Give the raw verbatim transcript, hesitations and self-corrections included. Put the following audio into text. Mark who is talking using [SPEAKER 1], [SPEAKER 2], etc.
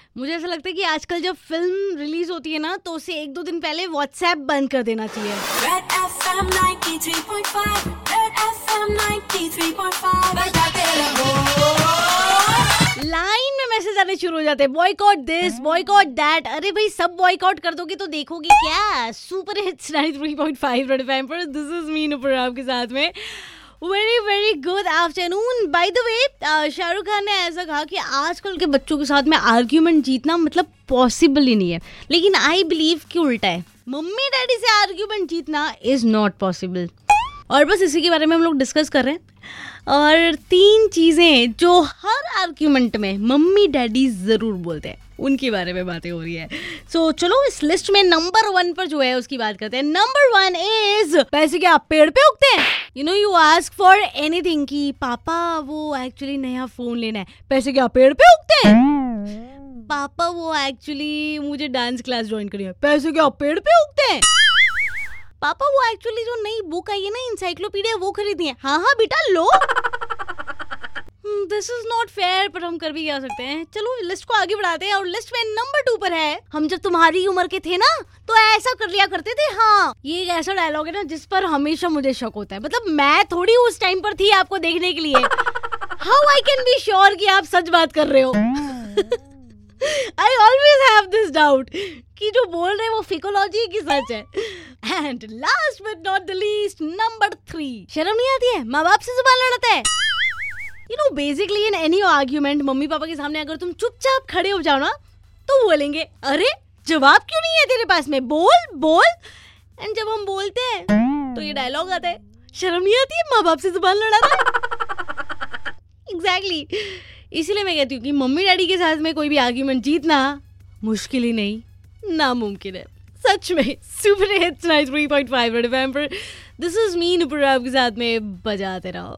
[SPEAKER 1] मुझे ऐसा लगता है कि आजकल जब फिल्म रिलीज होती है ना तो उसे एक दो दिन पहले व्हाट्सएप बंद कर देना चाहिए। Red F M ninety-three point five, Red F M ninety-three point five, बजाते रहो। लाइन में मैसेज आने शुरू हो जाते हैं, बॉयकॉट दिस बॉयकॉट दैट। अरे भाई सब बॉयकॉट कर दोगे तो देखोगे क्या? Super hits ninety-three point five red FM पर दिस इज मी नुपुर आपके साथ में। Very very good afternoon. By the way, Shahrukh Khan ने ऐसा कहा कि आजकल के बच्चों के साथ में आर्ग्यूमेंट जीतना मतलब पॉसिबल ही नहीं है, लेकिन आई बिलीव कि उल्टा है। मम्मी डैडी से आर्ग्यूमेंट जीतना इज नॉट पॉसिबल। और बस इसी के बारे में हम लोग डिस्कस कर रहे हैं। और तीन चीज़ें जो हर आर्ग्यूमेंट में मम्मी डैडी ज़रूर बोलते हैं, उनके बारे में बातें हो रही है। सो so, चलो इस लिस्ट में नंबर वन पर जो है उसकी बात करते हैं। नंबर वन इज पैसे क्या आप पेड़ पे उगते हैं? You know you ask for anything कि पापा वो एक्चुअली नया फोन लेना है, पैसे क्या पेड़ पे उगते हैं? पापा वो एक्चुअली मुझे डांस क्लास ज्वाइन करनी है, पैसे क्या पेड़ पे उगते हैं? पापा वो एक्चुअली जो नई बुक आई है ना इंसाइक्लोपीडिया वो खरीदी है। हाँ हाँ बेटा लो। दिस इज नॉट फेयर, पर हम कर भी क्या सकते हैं। चलो लिस्ट को आगे बढ़ाते हैं और लिस्ट में नंबर टू पर है, हम जब तुम्हारी उम्र के थे ना तो ऐसा कर लिया करते थे। हाँ, ये एक ऐसा डायलॉग है ना जिस पर हमेशा मुझे शक होता है। मतलब मैं थोड़ी उस टाइम पर थी आपको देखने के लिए। How I can be sure कि आप सच बात कर रहे हो? I always have this doubt कि जो बोल रहे हैं वो फिकोलॉजी की सच है। And last but not the least, number three, शर्म नहीं आती है माँ बाप से जुबान लड़ाता है। You know basically in any argument mummy पापा के सामने अगर तुम चुपचाप खड़े हो जाओ ना तो बोलेंगे अरे जवाब क्यों नहीं है तेरे पास में, बोल बोल। एंड जब हम बोलते हैं तो ये डायलॉग आता है, शर्म नहीं आती है माँ बाप से जुबान लड़ाता है। एग्जैक्टली, इसीलिए मैं कहती हूँ कि मम्मी डैडी के साथ में कोई भी आर्ग्यूमेंट जीतना मुश्किल ही नहीं नामुमकिन है। सच में super hits ninety-three point five red FM पर दिस इज मी नुपुर आपके साथ में बजाते रहो।